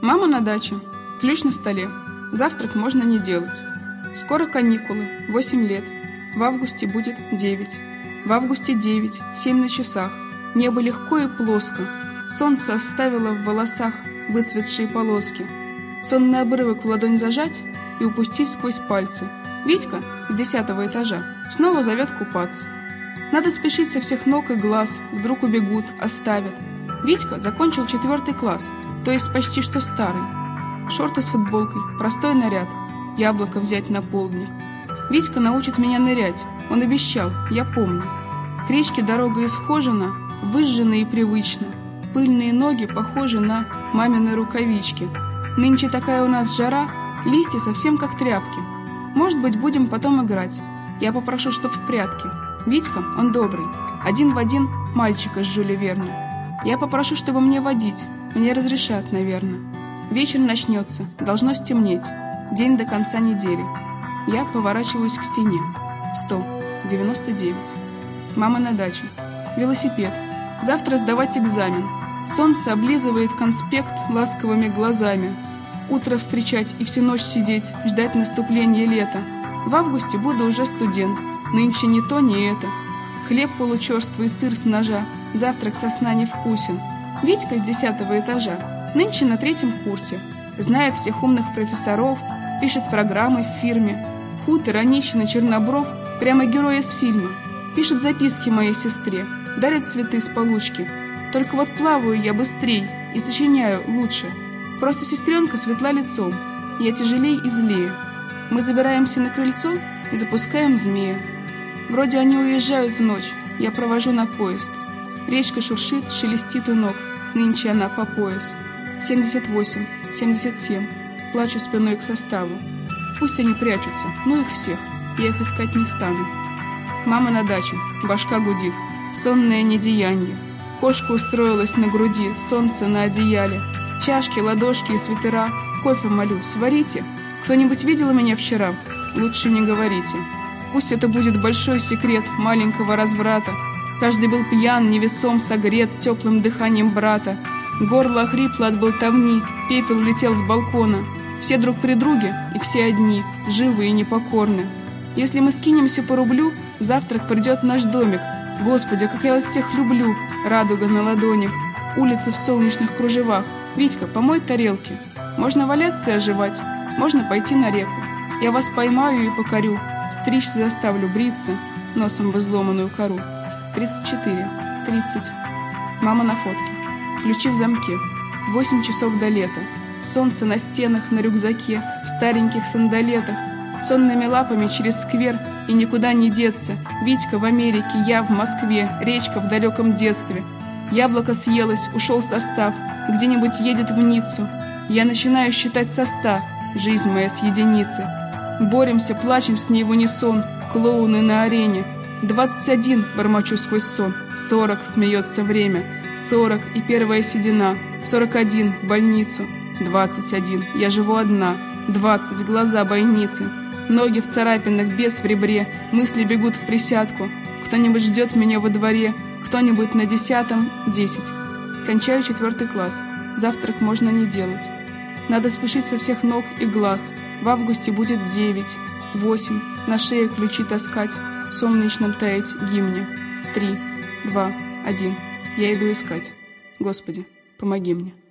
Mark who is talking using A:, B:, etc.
A: Мама на даче. Ключ на столе. Завтрак можно не делать. Скоро каникулы. 8 лет. В августе будет 9. В августе 9. 7 на часах. Небо легко и плоско. Солнце оставило в волосах выцветшие полоски. Сонный обрывок в ладонь зажать и упустить сквозь пальцы. Витька с 10-го этажа снова зовет купаться. Надо спешить со всех ног и глаз. Вдруг убегут, оставят. Витька закончил 4 класс, то есть почти что старый. Шорты с футболкой, простой наряд. Яблоко взять на полдник. Витька научит меня нырять. Он обещал, я помню. К речке дорога исхожена, выжжена и привычна. Пыльные ноги похожи на мамины рукавички. Нынче такая у нас жара, листья совсем как тряпки. Может быть, будем потом играть. Я попрошу, чтоб в прятки. Витька, он добрый. Один в один мальчика с Жюля Верна. Я попрошу, чтобы мне водить. Мне разрешат, наверное. Вечер начнется, должно стемнеть. День до конца недели. Я поворачиваюсь к стене. 199. Мама на даче. Велосипед. Завтра сдавать экзамен. Солнце облизывает конспект ласковыми глазами. Утро встречать и всю ночь сидеть, ждать наступления лета. В августе буду уже студент. Нынче ни то, ни это. Хлеб получерствый, сыр с ножа. Завтрак со сна невкусен. Витька с 10-го этажа нынче на 3-м курсе. Знает всех умных профессоров, пишет программы в фирме. Худ, Ироничен и Чернобров – прямо герои из фильма. Пишет записки моей сестре, дарит цветы с получки. Только вот плаваю я быстрей и сочиняю лучше. Просто сестренка светла лицом, я тяжелей и злее. Мы забираемся на крыльцо и запускаем змея. Вроде они уезжают в ночь, я провожу на поезд. Речка шуршит, шелестит у ног, нынче она по пояс. 78, 77, плачу спиной к составу. Пусть они прячутся, ну их всех, я их искать не стану. Мама на даче, башка гудит, сонное недеяние. Кошка устроилась на груди, солнце на одеяле. Чашки, ладошки и свитера, кофе молю, сварите. Кто-нибудь видел меня вчера? Лучше не говорите. Пусть это будет большой секрет маленького разврата. Каждый был пьян, невесом, согрет теплым дыханием брата. Горло охрипло от болтовни, пепел летел с балкона. Все друг при друге и все одни, живы и непокорны. Если мы скинемся по рублю, завтрак придет в наш домик. Господи, как я вас всех люблю, радуга на ладонях, улицы в солнечных кружевах. Витька, помой тарелки. Можно валяться и оживать, можно пойти на реку. Я вас поймаю и покорю, стричься заставлю бриться, носом в изломанную кору. 34, 30. Мама на фотке. Ключи в замке. 8 часов до лета. Солнце на стенах, на рюкзаке, в стареньких сандалетах. Сонными лапами через сквер и никуда не деться. Витька в Америке, я в Москве, речка в далеком детстве. Яблоко съелось, ушел состав, где-нибудь едет в Ниццу. Я начинаю считать со 100, жизнь моя с единицы. Боремся, плачем с ней в унисон, клоуны на арене. 21, бормочу сквозь сон, 40, смеется время. 40 и первая седина, 41, в больницу. 21, я живу одна. 20, глаза бойницы. Ноги в царапинах, бес в ребре. Мысли бегут в присядку. Кто-нибудь ждет меня во дворе. Кто-нибудь на 10-м, 10. Кончаю 4 класс. Завтрак можно не делать. Надо спешить со всех ног и глаз. В августе будет 9, 8. На шее ключи таскать. В солнечном таять гимне. 3, 2, 1. Я иду искать. Господи, помоги мне.